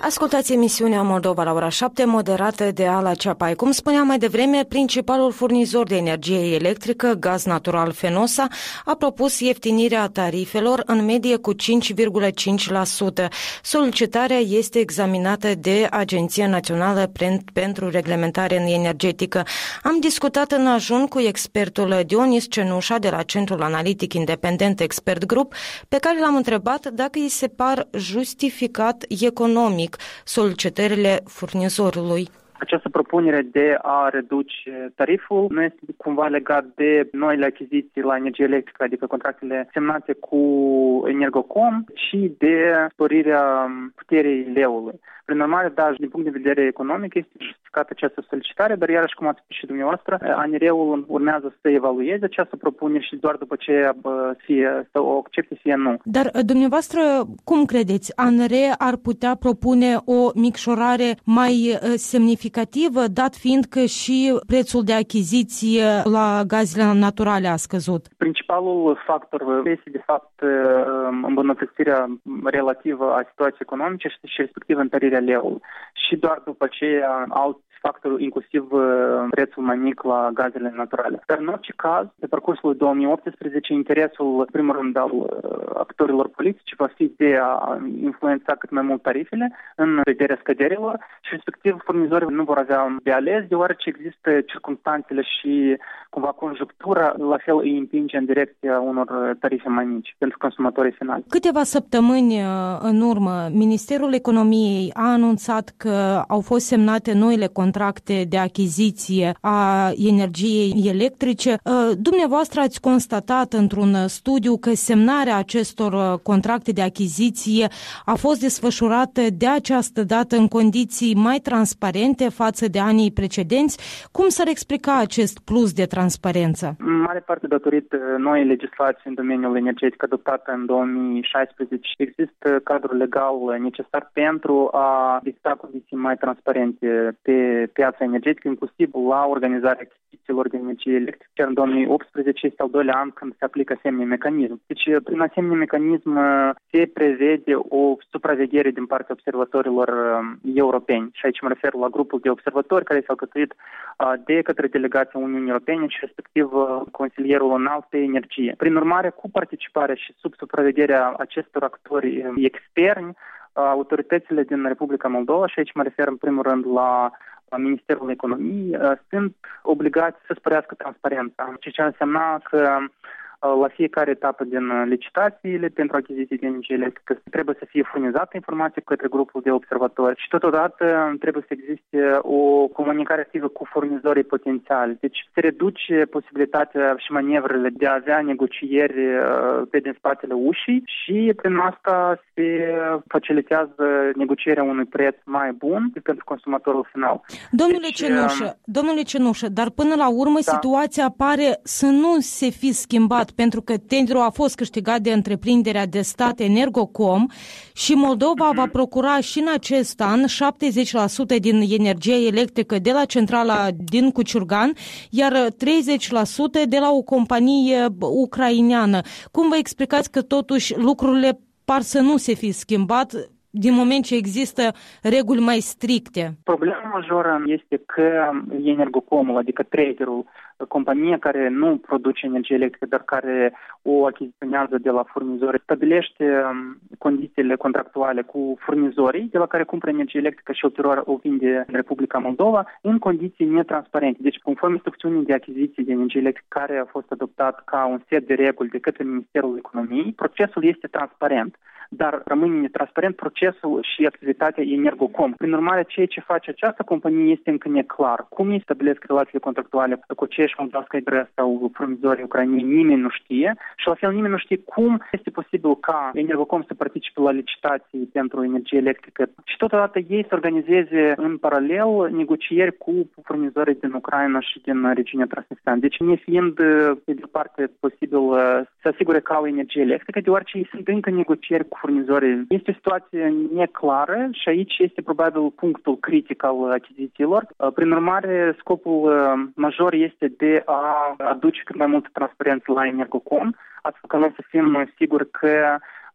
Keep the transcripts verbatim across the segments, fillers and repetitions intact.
Ascultați emisiunea Moldova la ora șapte, moderată de Ala Ceapai. Cum spuneam mai devreme, principalul furnizor de energie electrică, Gaz Natural Fenosa, a propus ieftinirea tarifelor în medie cu cinci virgulă cinci la sută. Solicitarea este examinată de Agenția Națională pentru Reglementare Energetică. Am discutat în ajun cu expertul Dionis Cenușa de la Centrul Analitic Independent Expert Group, pe care l-am întrebat dacă îi se par justificat economic solicitările furnizorului. Această propunere de a reduce tariful nu este cumva legat de noile achiziții la energie electrică, adică contractele semnate cu Energocom, ci de sporirea puterii leului. Prin urmare, da, din punct de vedere economic este justificată această solicitare, dar iarăși, cum ați spus și dumneavoastră, A N R-ul urmează să evalueze această propunere și doar după ce fie să o accepte, fie nu. Dar dumneavoastră, cum credeți? A N R ar putea propune o micșorare mai semnificativă, dat fiind că și prețul de achiziție la gazele naturale a scăzut? Principalul factor este, de fapt, îmbunătățirea relativă a situației economice și respectiv întărirea leului. Și doar după aceea alt factor, inclusiv prețul mai mic la gazele naturale. Dar în orice caz, pe parcursul două mii optsprezece, interesul, în primul rând, al actorilor politici va fi de a influența cât mai mult tarifele în vederea scăderilor și respectiv furnizorii nu vor avea de ales, deoarece există circumstanțele și cumva conjunctura, la fel îi împinge în direcția unor tarife mai mici pentru consumatorii finali. Câteva săptămâni în urmă, Ministerul Economiei a anunțat că au fost semnate noile contracte de achiziție a energiei electrice. Dumneavoastră ați constatat într-un studiu că semnarea acestor contracte de achiziție a fost desfășurată de această dată în condiții mai transparente față de anii precedenți. Cum s-ar explica acest plus de transparență? În mare parte datorită noii legislații în domeniul energetic adoptată în două mii șaisprezece, există cadrul legal necesar pentru a dicta condiții mai transparente pe piața energetică, inclusiv la organizarea achizițiilor de energie electrică. Chiar în două mii optsprezece este al doilea an când se aplică asemenea mecanism. Deci, prin asemenea mecanism se prevede o supraveghere din partea observatorilor europeni. Și aici mă refer la grupul de observatori care s-au alcătuit de către delegația Uniunii Europene și respectiv consilierul înalt pe energie. Prin urmare, cu participarea și sub supravegherea acestor actori externi, autoritățile din Republica Moldova, și aici mă refer în primul rând la Ministerul Economiei, sunt obligați să sporească transparența, ceea ce însemna că la fiecare etapă din licitațiile pentru achiziții de energie electrică trebuie să fie furnizată informație către grupul de observatori și totodată trebuie să existe o comunicare activă cu furnizorii potențiali. Deci se reduce posibilitatea și manevrele de a avea negocieri pe din spatele ușii și prin asta se facilitează negocierea unui preț mai bun pentru consumatorul final. Domnule deci, Cenușă, domnule Cenușă, dar până la urmă da. situația pare să nu se fi schimbat, pentru că tenderul a fost câștigat de întreprinderea de stat Energocom și Moldova uh-huh. va procura și în acest an șaptezeci la sută din energie electrică de la centrala din Cuciurgan, iar treizeci la sută de la o companie ucraineană. Cum vă explicați că totuși lucrurile par să nu se fi schimbat din moment ce există reguli mai stricte? Problema majoră este că Energocomul, adică traderul, compania care nu produce energie electrică, dar care o achiziționează de la furnizori, stabilește condițiile contractuale cu furnizorii de la care cumpără energie electrică și ulterior o vinde în Republica Moldova în condiții netransparente. Deci, conform instrucțiunii de achiziții de energie electrică care a fost adoptat ca un set de reguli de către Ministerul Economiei, procesul este transparent, dar rămâne netransparent procesul și activitatea Energocom. Prin urmare, ceea ce face această companie este încă neclar. Cum ei stabilesc relațiile contractuale cu aceeași Moldavska Hidroelectrica sau furnizorii ucraineni, nimeni nu știe și la fel nimeni nu știe cum este posibil ca Energocom să participe la licitații pentru energie electrică și totodată ei să organizeze în paralel negocieri cu furnizorii din Ucraina și din regiunea Transnistria. Deci, nefiind pe de parte posibil să asigure ca o energie electrică, deoarece ei sunt încă negocieri cu furnizorii. Este o situație neclară și aici este probabil punctul critic al achizițiilor. Prin urmare, scopul major este de a aduce cât mai multă transparență la Energocom, astfel că noi să fim siguri că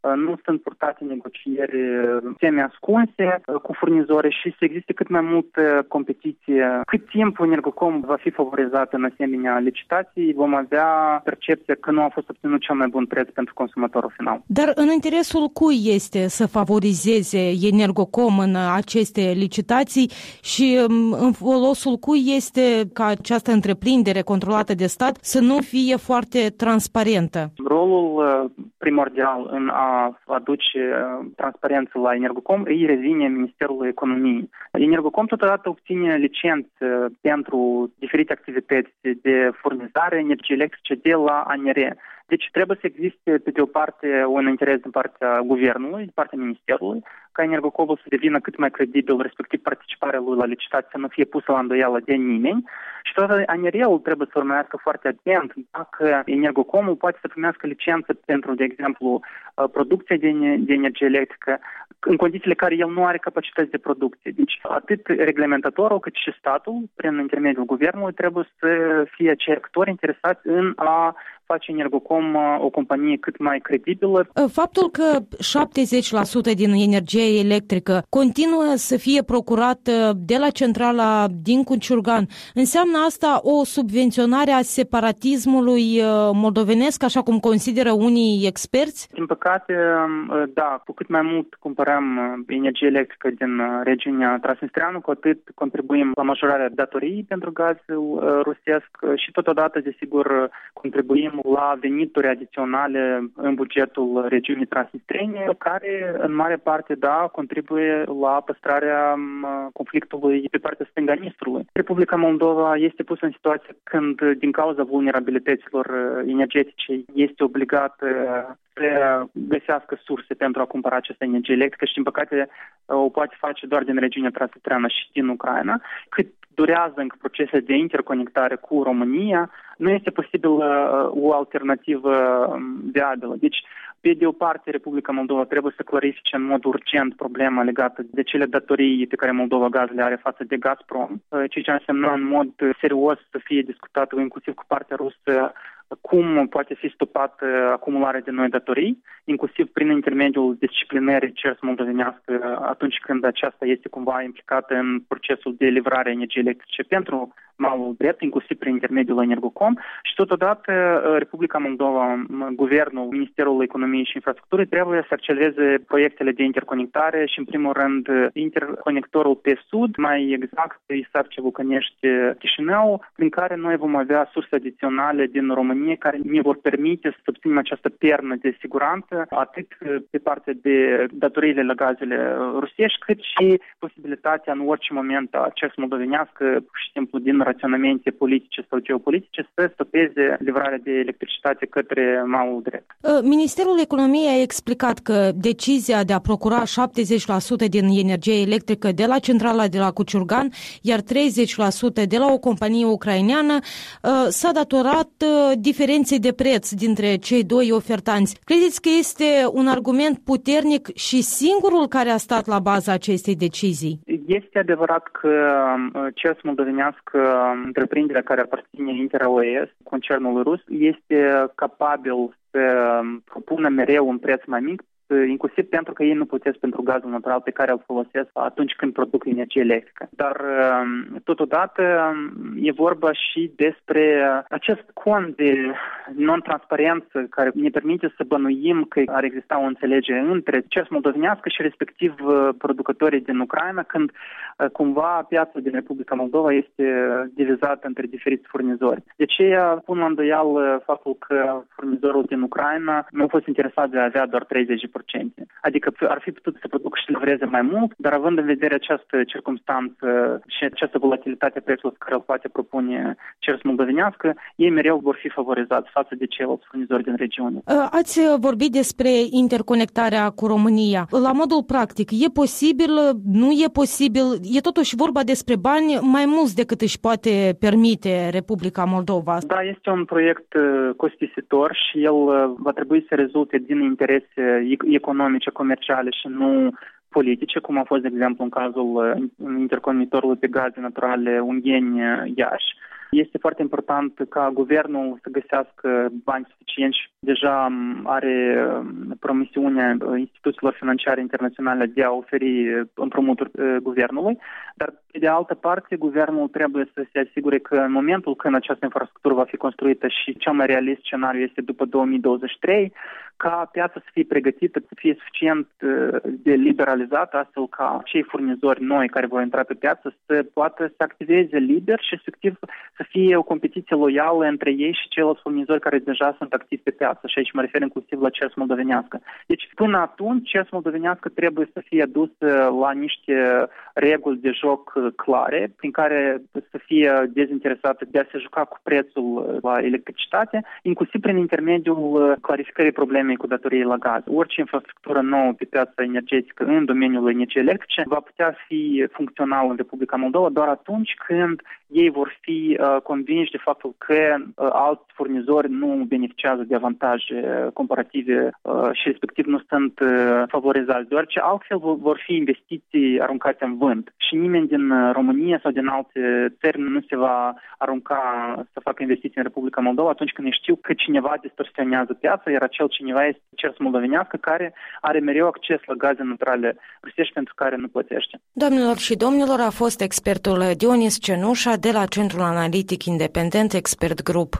nu sunt purtate negocieri semi-ascunse cu furnizori și să existe cât mai multă competiție. Cât timp Energocom va fi favorizat în asemenea licitații, vom avea percepția că nu a fost obținut cel mai bun preț pentru consumatorul final. Dar în interesul cui este să favorizeze Energocom în aceste licitații și în folosul cui este ca această întreprindere controlată de stat să nu fie foarte transparentă? Rolul primordial în a aduce transparență la Energocom îi revine Ministerului Economiei. Energocom totodată obține licențe pentru diferite activități de furnizare energiei electrice de la A N R. Deci trebuie să existe, pe de o parte, un interes din partea guvernului, din partea ministerului, ca Energocomul să devină cât mai credibil, respectiv participarea lui la licitație să nu fie pusă la îndoială de nimeni. Și tot A N R-ul trebuie să urmărească foarte atent dacă Energocomul poate să primească licență pentru, de exemplu, producția de, de energie electrică, în condițiile care el nu are capacități de producție. Deci atât reglementatorul cât și statul, prin intermediul guvernului, trebuie să fie acei actori interesați în a face Energocom o companie cât mai credibilă. Faptul că șaptezeci la sută din energie electrică continuă să fie procurată de la centrala din Cuciurgan, înseamnă asta o subvenționare a separatismului moldovenesc, așa cum consideră unii experți? Din păcate, da, cu cât mai mult cumpărăm energie electrică din regiunea Transnistreanu, cu atât contribuim la majorarea datoriei pentru gazul rusesc și totodată, desigur, contribuim la venituri adiționale în bugetul regiunii Transnistrene, care în mare parte, da, contribuie la păstrarea conflictului pe partea stângă a Nistrului. Republica Moldova este pusă în situație când, din cauza vulnerabilităților energetice, este obligată să găsească surse pentru a cumpăra această energie electrică și, din păcate, o poate face doar din regiunea Transnistreană și din Ucraina. Cât durează încă procesul de interconectare cu România, nu este posibil uh, o alternativă viabilă. Deci, pe de o parte, Republica Moldova trebuie să clarifice în mod urgent problema legată de cele datorii pe care Moldova Gaz le are față de Gazprom, uh, ceea ce înseamnă în mod serios să fie discutat inclusiv cu partea rusă cum poate fi stopată acumularea de noi datorii, inclusiv prin intermediul disciplinării CERS moldovenească atunci când aceasta este cumva implicată în procesul de livrare a energiei electrice pentru malul drept, inclusiv prin intermediul Energocom și totodată Republica Moldova, Guvernul, Ministerul Economiei și Infrastructurii trebuie să accelereze proiectele de interconectare și în primul rând interconectorul pe sud, mai exact Isarce-Bucănești-Chișinău, prin care noi vom avea surse adiționale din România care ne vor permite să obținem această pernă de siguranță atât pe partea de datoriile la gazele rusești, cât și posibilitatea în orice moment a CERS moldovenească, pur și simplu din raționamente politice sau geopolitice, să stopeze livrarea de electricitate către malul drept. Ministerul Economiei a explicat că decizia de a procura șaptezeci la sută din energie electrică de la centrala de la Cuciurgan, iar treizeci la sută de la o companie ucraineană, s-a datorat diferenței de preț dintre cei doi ofertanți. Credeți că este un argument puternic și singurul care a stat la baza acestei decizii? Este adevărat că CERS moldovenească, întreprinderea care aparține Inter-O E S, concernul rus, este capabil să propună mereu un preț mai mic, inclusiv pentru că ei nu plătesc pentru gazul natural pe care îl folosesc atunci când produc energie electrică. Dar totodată e vorba și despre acest cont de non-transparență care ne permite să bănuim că ar exista o înțelegere între CERS moldovenească și respectiv producătorii din Ucraina, când cumva piața din Republica Moldova este divizată între diferiți furnizori. De aceea pun la îndoială faptul că furnizorul din Ucraina nu a fost interesat de a avea doar treizeci la sută. Adică ar fi putut să producă și livreze mai mult, dar având în vedere această circumstanță și această volatilitate a prețului care îl poate propune CERS moldovenească, ei mereu vor fi favorizați față de ceilalți furnizori din regiune. Ați vorbit despre interconectarea cu România. La modul practic, e posibil, nu e posibil? E totuși vorba despre bani mai mulți decât își poate permite Republica Moldova. Da, este un proiect costisitor și el va trebui să rezulte din interese economice, comerciale și nu politice, cum a fost, de exemplu, în cazul interconectorului pe gaze naturale Ungheni-Iași. Este foarte important ca guvernul să găsească bani suficienți. Deja are promisiunea instituțiilor financiare internaționale de a oferi împrumuturi guvernului, dar pe de altă parte guvernul trebuie să se asigure că în momentul când această infrastructură va fi construită și cel mai realist scenariu este după două mii douăzeci și trei, ca piața să fie pregătită, să fie suficient de liberalizată, astfel ca cei furnizori noi care vor intra pe piață să poată să activeze liber și efectiv să fie o competiție loială între ei și ceilalți furnizori care deja sunt activi pe piață. Și aici mă refer inclusiv la C E S moldovenească. Deci până atunci C E S moldovenească trebuie să fie adusă la niște reguli de joc clare, prin care să fie dezinteresată de a se juca cu prețul la electricitate, inclusiv prin intermediul clarificării problemei cu datoriei la gaz. Orice infrastructură nouă pe piața energetică în domeniul energiei electrice va putea fi funcțională în Republica Moldova doar atunci când ei vor fi uh, convinși de faptul că uh, alți furnizori nu beneficiază de avantaje comparative uh, și respectiv nu sunt uh, favorizați, deoarece altfel vor fi investiții aruncate în vânt și nimeni din România sau din alte țări nu se va arunca să facă investiții în Republica Moldova atunci când știu că cineva distorsionează piața, iar acel cineva este C E S moldovenească care are mereu acces la gaze naturale rusești pentru care nu plătește. Doamnelor și domnilor, a fost expertul Dionis Cenușa de la Centrul Analitic Independent Expert Group.